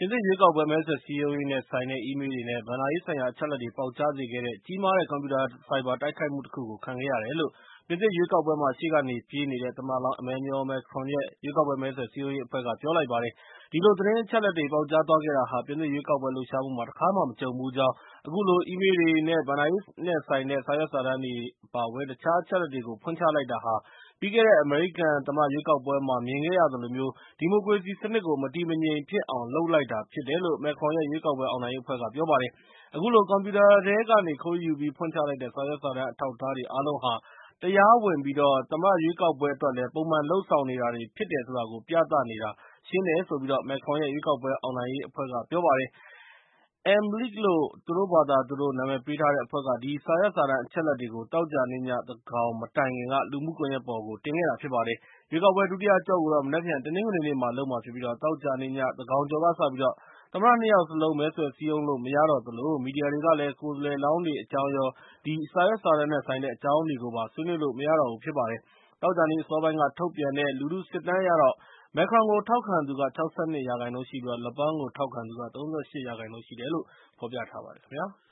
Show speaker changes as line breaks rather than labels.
ပြင်သစ်ရွေးကောက်ပွဲ မဲဆွယ်စည်းရုံးရေးနဲ့ဆိုင်တဲ့ အီးမေးလ်တွေနဲ့ ဘဏ္ဍာရေးဆိုင်ရာ အချက်အလက်တွေ ပေါက်ကြားစေခဲ့တဲ့ ကြီးမားတဲ့ ကွန်ပျူတာ ဆိုက်ဘာ တိုက်ခိုက်မှုတခုကို ခံခဲ့ရတယ်လို့ ပြင်သစ်ရွေးကောက်ပွဲမှာ ရှေ့ကနေပြေးနေတဲ့ သမ္မတလောင်း Emmanuel Macron ရဲ့ ရွေးကောက်ပွဲ မဲဆွယ်စည်းရုံးရေးအဖွဲ့က ပြောလိုက်ပါတယ်။ ဒီလို သတင်းအချက်အလက်တွေ ပေါက်ကြားသွားခဲ့တာဟာ ပြင်သစ်ရွေးကောက်ပွဲ လှုပ်ရှားမှုမှာ တခါမှ မကြုံဖူးကြောင်း၊ အခုလို အီးမေးလ်တွေနဲ့ ဘဏ္ဍာရေးနဲ့ဆိုင်တဲ့ စာရွက်စာတမ်းတွေ အပါအဝင် တခြားအချက်အလက်တွေကို ဖွင့်ချလိုက်တာဟာ ပြီးခဲ့တဲ့ အမေရိကန်သမ္မတရွေးကောက်ပွဲမှာ မြင်ခဲ့ရသလိုမျိုး ဒီမိုကရေစီစနစ်ကို မတည်မငြိမ်ဖြစ်အောင် လုပ်လိုက်တာဖြစ်တယ်လို့ Macron ရဲ့ ရွေးကောက်ပွဲ အောင်နိုင်ရေးအဖွဲ့က ပြောပါတယ်။ အခုလို ကွန်ပျူတာထဲကနေ ခိုးယူပြီး ဖွင့်ချလိုက်တဲ့ စာရွက်စာတမ်း အထောက်အထားတွေ အားလုံးဟာ တရားဝင်ပြီး သမ္မတရွေးကောက်ပွဲအတွက်လည်း ပုံမှန်လုပ်ဆောင်နေတာတွေ ဖြစ်တယ်ဆိုတာကို ပြသနေတာ ရှင်းတယ်လို့ Macron ရဲ့ ရွေးကောက်ပွဲ အောင်နိုင်ရေးအဖွဲ့က ပြောပါတယ်။ Aymlid လို့ သူတို့ဘာသာသူတို့ နာမည်ပေးထားတဲ့အဖွဲ့က ဒီစာရွက်စာတမ်း အချက်အလက်တွေကို သောကြာနေ့ည သန်းခေါင်မတိုင်ခင်က လူမှုကွန်ရက်ပေါ်ကို တင်ခဲ့တာဖြစ်ပါတယ်။ ရွေးကောက်ပွဲ ဒုတိယအကျော့ကိုတော့ မနက်ဖြန် တနင်္ဂနွေနေ့မှာ လုပ်မှာဖြစ်ပြီး သောကြာနေ့ည သန်းခေါင်ကျော်ကစပြီး သမ္မတ ၂ ယောက်စလုံး မဲဆွယ်စည်းရုံးလို့ မရတော့သလို မီဒီယာတွေကလည်း ကိုယ်စားလှယ်လောင်းတွေအကြောင်းရော ဒီစာရွက်စာတမ်းနဲ့ဆိုင်တဲ့ အကြောင်းတွေကိုပါ ဆွေးနွေးလို့ မရတော့ဘူးဖြစ်ပါတယ်။ သောကြာနေ့ အစောပိုင်းက ထုတ်ပြန်တဲ့ လူထုစစ်တမ်းအရတော့ Macron ကို ထောက်ခံသူက ၆၂ ရာခိုင်နှုန်းရှိပြီး Le Pen ကို ထောက်ခံသူက ၃၈ ရာခိုင်နှုန်းရှိတယ်လို့ ဖော်ပြထားပါတယ်ခင်ဗျာ။